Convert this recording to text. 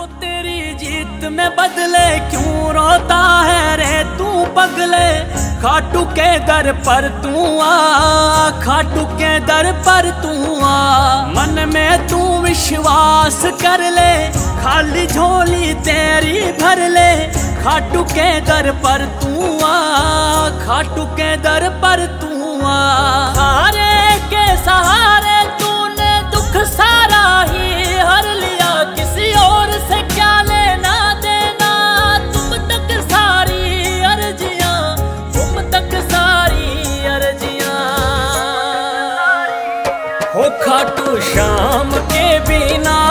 जो तेरी जीत में बदले क्यों रोता है रे तू पगले। खाटू के दर पर तू आ, खाटू के दर पर तू आ। मन में तू विश्वास कर ले, खाली झोली तेरी भर ले। खाटू के दर पर तू आ, खाटू के दर पर तू आ। सहारे के सहारे तूने दुख सारा ही हर लिया, किसी और से क्या लेना देना। तुम तक सारी अर्जियां, तुम तक सारी अर्जियां। हो खाटू श्याम के बिना